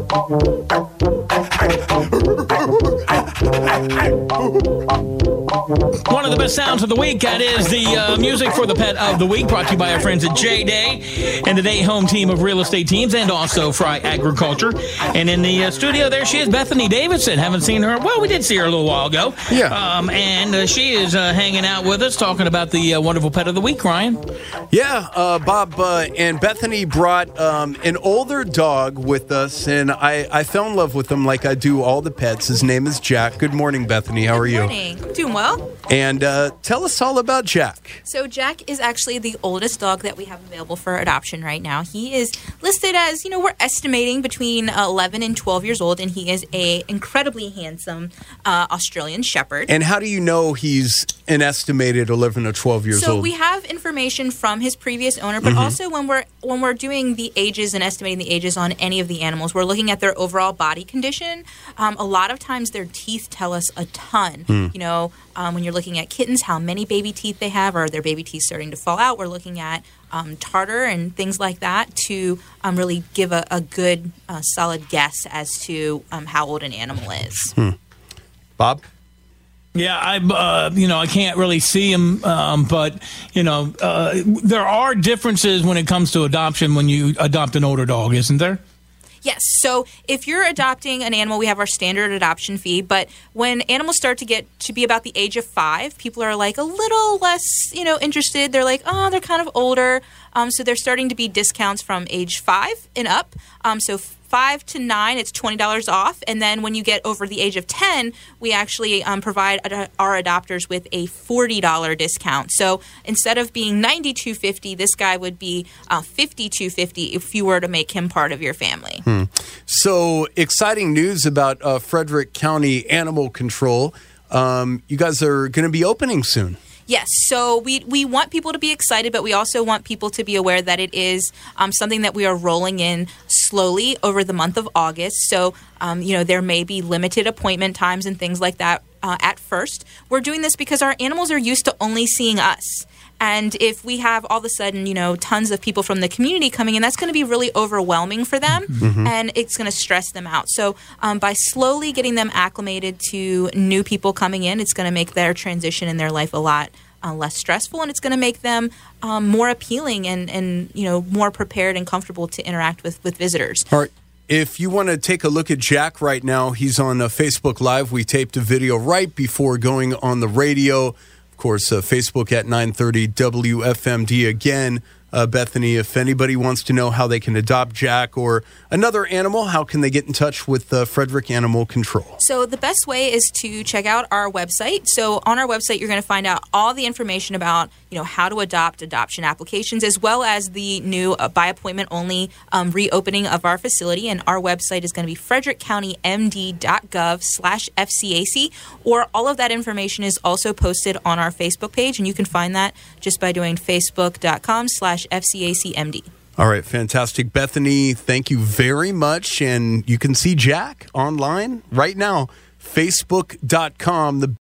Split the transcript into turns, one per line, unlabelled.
One of the best sounds of the week, that is the music for the Pet of the Week, brought to you by our friends at J-Day and the Day Home team of real estate teams, and also Fry Agriculture. And in the studio there she is, Bethany Davidson. Haven't seen her. Well, we did see her a little while ago.
Yeah.
And she is hanging out with us, talking about the wonderful Pet of the Week, Ryan.
Yeah, Bob and Bethany brought an older dog with us, and I fell in love with him like I do all the pets. His name is Jack. Good morning, Bethany. How are you?
Good morning. Doing well.
And tell us all about Jack.
So Jack is actually the oldest dog that we have available for adoption right now. He is listed as, we're estimating between 11 and 12 years old, and he is a incredibly handsome Australian Shepherd.
And how do you know he's an estimated 11 or 12 years old?
So we have information from his previous owner, but also when we're doing the ages and estimating the ages on any of the animals, we're looking at their overall body condition. A lot of times their teeth tell us a ton. When you're looking at kittens, how many baby teeth they have, or are their baby teeth starting to fall out. We're looking at tartar and things like that to really give a good, solid guess as to how old an animal is.
Bob?
Yeah, I can't really see him, but, there are differences when it comes to adoption when you adopt an older dog, isn't there?
Yes. So if you're adopting an animal, we have our standard adoption fee. But when animals start to get to be about the age of 5, people are like a little less, interested. They're like, oh, they're kind of older. So they're starting to be discounts from age 5 and up. So 5 to 9, it's $20 off. And then when you get over the age of 10, we actually provide our adopters with a $40 discount. So instead of being $92.50, this guy would be $52.50 if you were to make him part of your family.
So exciting news about Frederick County Animal Control. You guys are going to be opening soon.
Yes, so we want people to be excited, but we also want people to be aware that it is something that we are rolling in slowly over the month of August. So, there may be limited appointment times and things like that at first. We're doing this because our animals are used to only seeing us. And if we have all of a sudden, tons of people from the community coming in, that's going to be really overwhelming for them, and it's going to stress them out. So by slowly getting them acclimated to new people coming in, it's going to make their transition in their life a lot less stressful, and it's going to make them more appealing and more prepared and comfortable to interact with visitors.
All right. If you want to take a look at Jack right now, he's on Facebook Live. We taped a video right before going on the radio. Of course, Facebook at 930 WFMD. Again, Bethany, if anybody wants to know how they can adopt Jack or another animal, how can they get in touch with Frederick Animal Control?
So the best way is to check out our website. So on our website, you're going to find out all the information about, how to adopt adoption applications, as well as the new by appointment only reopening of our facility. And our website is going to be frederickcountymd.gov/FCAC, or all of that information is also posted on our Facebook page. And you can find that just by doing facebook.com/FCACMD.
All right, fantastic. Bethany, thank you very much. And you can see Jack online right now, facebook.com.